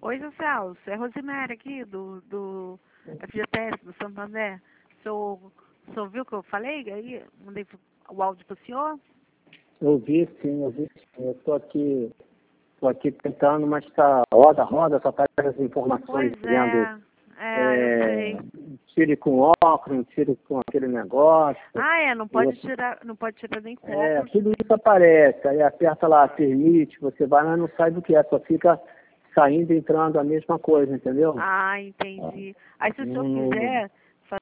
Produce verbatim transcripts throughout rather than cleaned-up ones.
Oi, seu Celso, é Rosemary aqui do, do F G T S, do Santander. O senhor, o senhor viu o que eu falei aí? Mandei o áudio para o senhor? Eu vi sim, eu vi sim. Eu estou aqui, tô aqui tentando, mas está roda, roda, só aparece as informações Pois dizendo é, é, eu sei. tire com óculos, tire com aquele negócio. Ah, é, não pode Eu, tirar, não pode tirar nem com é, óculos. tudo isso aparece, aí aperta lá, permite, você vai, mas não sai do que é, só fica saindo e entrando a mesma coisa, entendeu? Ah, entendi. Aí se o senhor Não, quiser fazer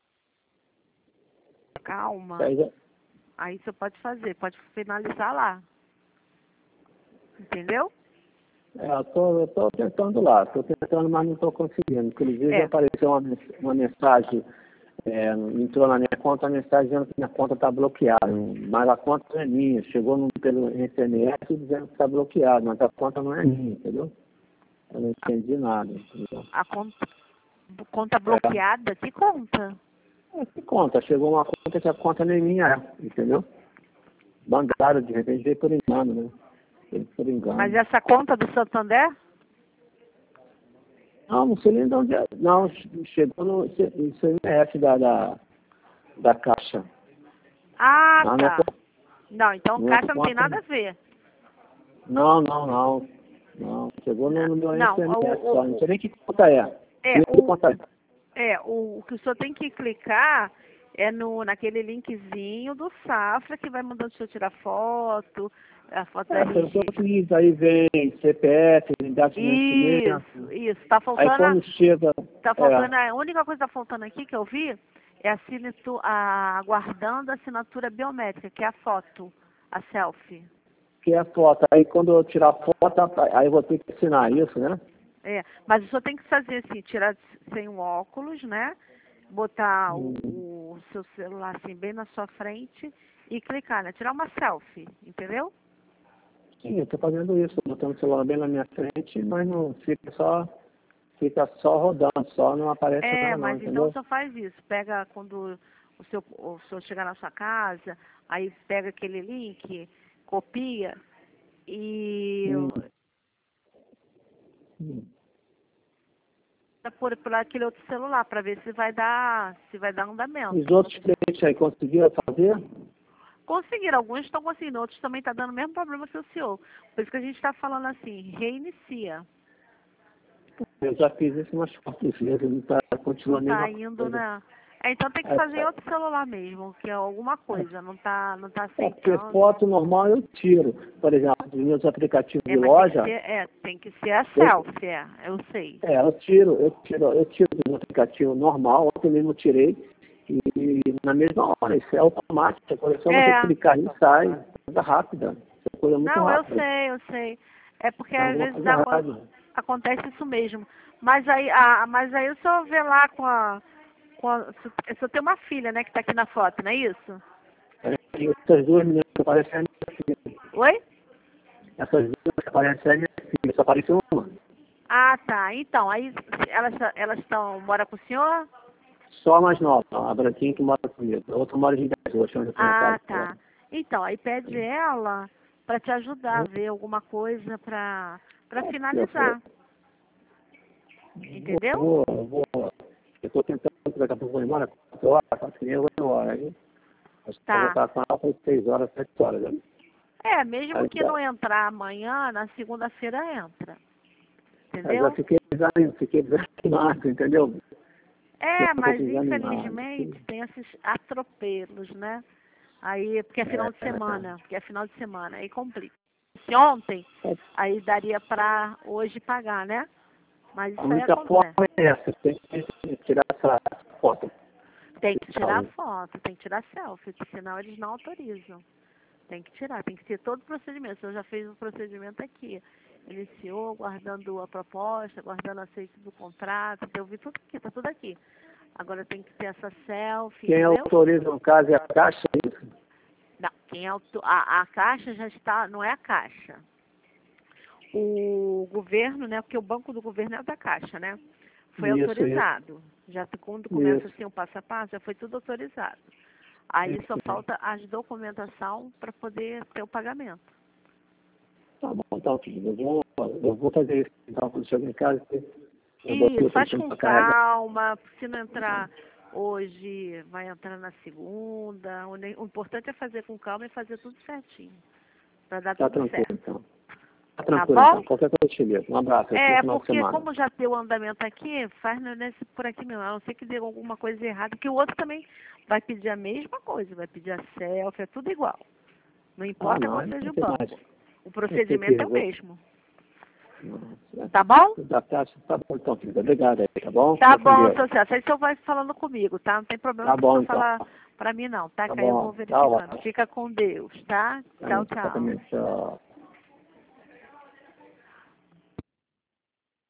calma, aí já- aí o senhor pode fazer, pode finalizar lá. Entendeu? é, eu tô, eu tô tentando lá, estou tentando, mas não estou conseguindo. Inclusive É. apareceu uma, mens- uma mensagem, é, entrou na minha conta, a mensagem dizendo que minha conta está bloqueada, mas a conta não é minha. Chegou no, pelo S M S dizendo que está bloqueado, mas a conta não é minha, entendeu? Eu não entendi nada, entendeu? A conta, conta É, bloqueada? Que conta? é, que conta? Chegou uma conta que a conta nem minha é, entendeu? Mandaram, de repente veio por engano, né? Veio por engano. Mas essa conta do Santander? Não, não sei nem de onde é. Não, chegou no C M F da, da, da Caixa. Ah, Não, não é, tá. co- Não, então não é caixa não tem conta. nada a ver. Não, não, não. Não, chegou no, no meu Não, S M S o, só. Não o, sei nem que conta é. é, Nem que o, conta é. é o, o que o senhor tem que clicar é no, naquele linkzinho do Safra que vai mandando o senhor tirar foto, a foto da É, foi o que R G. eu fiz. Aí vem C P F, idade de Isso, nascimento. isso. Tá Aí faltando, a- quando chega, tá é, faltando, a única coisa que tá faltando aqui que eu vi é a assinatura, a, aguardando a assinatura biométrica, que é a foto, a selfie. que é a foto. Aí quando eu tirar a foto, aí eu vou ter que assinar isso, né? É, mas o senhor tem que fazer assim, tirar sem o óculos, né? Botar o, Hum. o seu celular assim bem na sua frente e clicar, né? Tirar uma selfie, entendeu? Sim, eu estou fazendo isso, botando o celular bem na minha frente, mas não fica só, fica só rodando, só não aparece É, nada não, mas então o entendeu? senhor faz isso. Pega quando o seu o senhor chegar na sua casa, aí pega aquele link, copia e Hum. Hum. por, por aquele outro celular para ver se vai dar, se vai dar andamento. Os outros clientes aí conseguiram fazer? Conseguiram, alguns estão conseguindo, outros também estão dando o mesmo problema que o senhor. Por isso que a gente está falando assim, reinicia. Eu já fiz isso umas quatro vezes, não tá, Não continua a está mesma indo, coisa. né? É, então tem que É, fazer em é, outro celular mesmo, que é alguma coisa, não está não tá é porque aceitando. foto normal eu tiro. Por exemplo, dos meus aplicativos É, de mas tem que loja, ser, é, tem que ser a eu, selfie, é, eu sei. é, eu tiro, eu tiro, eu tiro do aplicativo normal, ontem mesmo eu tirei, e na mesma hora, isso é automático, é só você É, clicar e sai, coisa rápida, é coisa muito não, eu rápida, sei, eu sei. É porque é às alguma vezes coisa aco- rápida. acontece isso mesmo. Mas aí, a, mas aí o senhor vê lá com a, com a. O senhor tem uma filha, né, que está aqui na foto, não é isso? E essas duas meninas que aparecem é a minha filha. Oi? Essas duas que aparecem é a minha filha, só apareceu uma. Ah, tá. Então, aí elas elas estão, mora com o senhor? Só a mais nova, a branquinha que mora comigo. A outra mora em dez, hoje onde eu tenho a Ah, casa. tá. Então, aí pede ela para te ajudar a ver alguma coisa para para Eu, eu, finalizar. Entendeu? vou, vou, vou, eu estou tentando, daqui a pouco vou embora, quatro horas, quatro e meia, eu vou embora. Aí, acho que eu vou Tá. estar com ela por seis horas, sete horas. Né? É, mesmo Aí, que já, não entrar amanhã, na segunda-feira entra. aí já Entendeu? fiquei desanimado, fiquei desanimado, entendeu? É, Fiquei um pouco mas desanimado. infelizmente tem esses atropelos, né? Aí, porque é final de É, semana, porque é final de semana, aí complica. Se ontem, é, aí daria pra hoje pagar, né? Mas a isso aí única forma acontece. é essa, tem que tirar essa foto. Tem que tirar foto, tem que tirar selfie, porque senão eles não autorizam. Tem que tirar, tem que ter todo o procedimento. Eu já fiz o procedimento aqui. Iniciou, guardando a proposta, guardando a aceite do contrato, eu vi tudo aqui, tá tudo aqui. Agora tem que ter essa selfie, Quem entendeu? autoriza no caso é a Caixa, é isso? Não, quem auto... a, a Caixa já está, não é a Caixa. O governo, né, porque o banco do governo é da Caixa, né? Foi Isso, isso, autorizado. Já quando começa isso. assim o passo a passo, já foi tudo autorizado. Aí só Isso. falta as documentação para poder ter o pagamento. Tá bom, então, filho. Eu vou eu vou fazer isso, então, quando chegar em casa, eu vou Isso, faz eu com vou carregar. calma, se não entrar hoje, vai entrar na segunda. O, ne- o importante é fazer com calma e fazer tudo certinho, para dar Tá tudo tranquilo, certo. então. Tá Tá tranquilo, bom? então. Qualquer coisa eu te ligo. Um abraço, até o É, final de porque semana. como já deu o andamento aqui, faz no- nesse, por aqui mesmo. A não ser que dê alguma coisa errada, que o outro também vai pedir a mesma coisa, vai pedir a selfie, é tudo igual. Não Ah, importa não, qual aí seja não o tem banco. mais. O Vai ter que procedimento é o resolver. mesmo. Nossa, Tá bom? tá, tá, tá bom, então, filha. Obrigado aí, tá bom? Tá Fica com bom, Deus. seu Celso. Aí o senhor vai falando comigo, tá? Não tem problema, Tá não bom, precisa então. falar pra mim não, tá? Tá Que aí eu vou bom. Tchau, verificando. Fica com Deus, tá? Tchau, tchau. exatamente. Tchau.